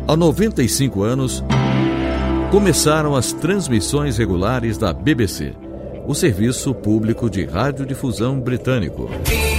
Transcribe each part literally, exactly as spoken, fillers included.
Há noventa e cinco anos, começaram as transmissões regulares da B B C, o serviço público de radiodifusão britânico.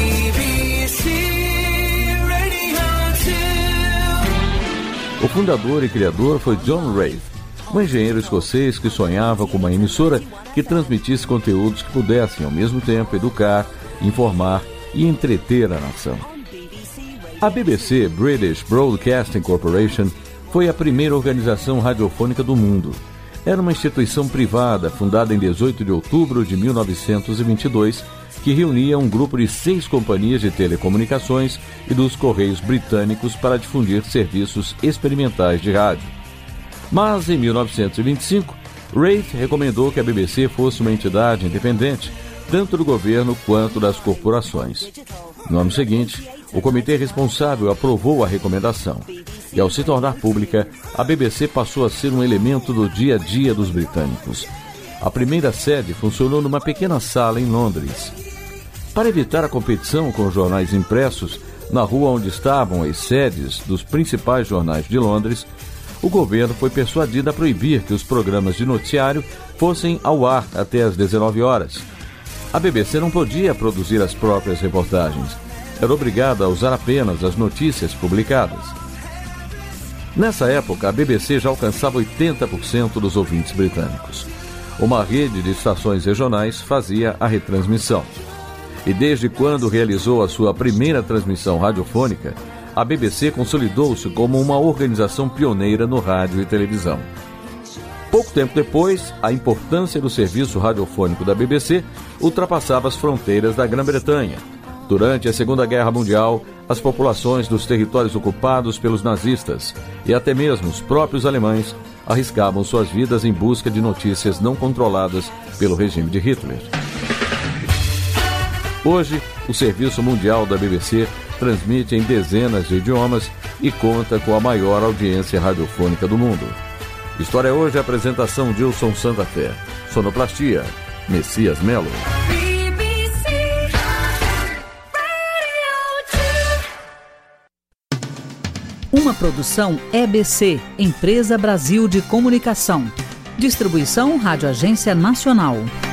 O fundador e criador foi John Reith, um engenheiro escocês que sonhava com uma emissora que transmitisse conteúdos que pudessem, ao mesmo tempo, educar, informar e entreter a nação. A B B C, British Broadcasting Corporation, foi a primeira organização radiofônica do mundo. Era uma instituição privada fundada em dezoito de outubro de mil novecentos e vinte e dois, que reunia um grupo de seis companhias de telecomunicações e dos Correios britânicos para difundir serviços experimentais de rádio. Mas, em mil novecentos e vinte e cinco, Reith recomendou que a B B C fosse uma entidade independente, tanto do governo quanto das corporações. No ano seguinte, o comitê responsável aprovou a recomendação. E, ao se tornar pública, a B B C passou a ser um elemento do dia a dia dos britânicos. A primeira sede funcionou numa pequena sala em Londres. Para evitar a competição com os jornais impressos, na rua onde estavam as sedes dos principais jornais de Londres, o governo foi persuadido a proibir que os programas de noticiário fossem ao ar até às dezenove horas. A B B C não podia produzir as próprias reportagens. Era obrigada a usar apenas as notícias publicadas. Nessa época, a B B C já alcançava oitenta por cento dos ouvintes britânicos. Uma rede de estações regionais fazia a retransmissão. E desde quando realizou a sua primeira transmissão radiofônica, a B B C consolidou-se como uma organização pioneira no rádio e televisão. Pouco tempo depois, a importância do serviço radiofônico da B B C ultrapassava as fronteiras da Grã-Bretanha. Durante a Segunda Guerra Mundial, as populações dos territórios ocupados pelos nazistas e até mesmo os próprios alemães arriscavam suas vidas em busca de notícias não controladas pelo regime de Hitler. Hoje, o Serviço Mundial da B B C transmite em dezenas de idiomas e conta com a maior audiência radiofônica do mundo. História Hoje, apresentação Dilson Santa Fé. Sonoplastia, Messias Melo. Uma produção E B C, Empresa Brasil de Comunicação. Distribuição Rádio Agência Nacional.